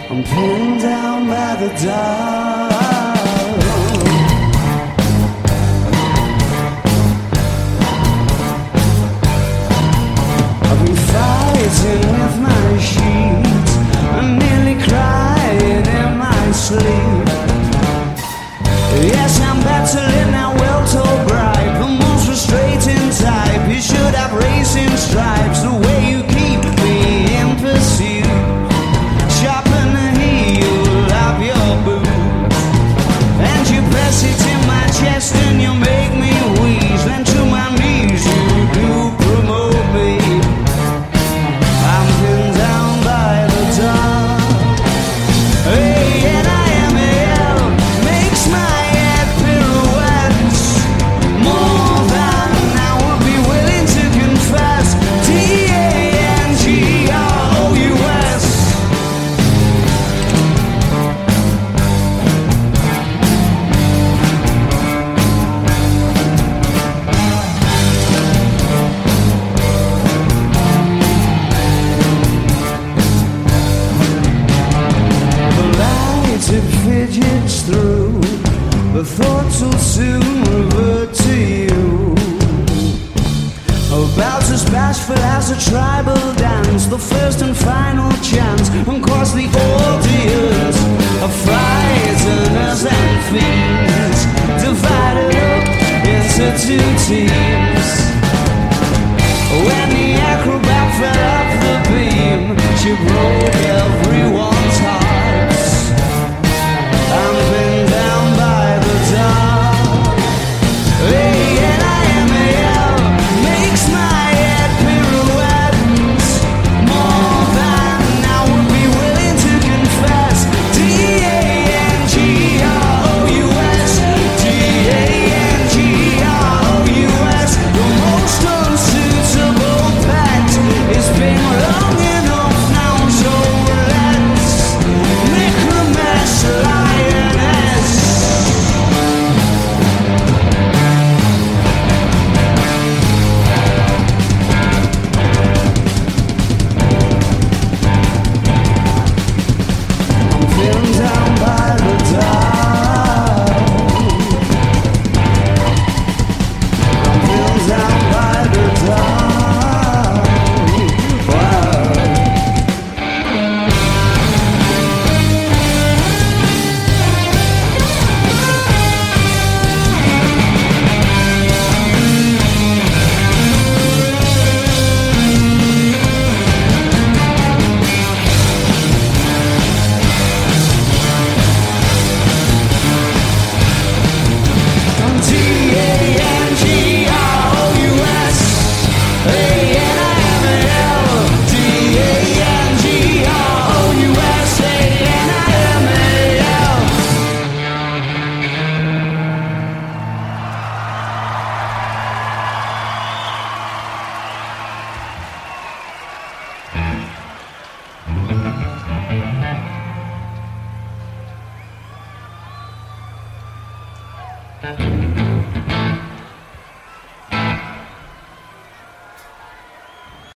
I'm pinned down by the dark. I've been fighting with my sheets. I'm nearly crying in my sleep. Yes, I'm battling that well-told gripe, the most frustrating type. You should have racing stripes, the way you keep me in pursuit. Sharpen the heel of your boot, and you press it in my chest and you make me wheeze. Then to my knees you do promote me. I'm pinned down by the dark. Hey, and I am hell, makes my head pirouettes. More than I would be willing to confess. D-A-N-G-R-O-U-S. The light it fidgets through. The thoughts will soon revert to you. About as bashful as a tribal dance, the first and final chance, and cause the audience of frighteners and fiends, divided up into two teams. When the acrobat fell off the beam, she broke everyone's hearts. I'm pinned down by the dark. Hey, and I am hell, makes my head pirouettes. More than I would be willing to confess. D-A-N-G-R-O-U-S. D-A-N-G-R-O-U-S. The most unsuitable pet. It's been long enough now, so let's make a mess, lioness. I'm pinned down by the dark. I'm pinned down by the dark. Wow. D-A-N-G-R-O-U-S. A-N-I-M-A-L. D-A-N-G-R-O-U-S. A-N-I-M-A-L. Thank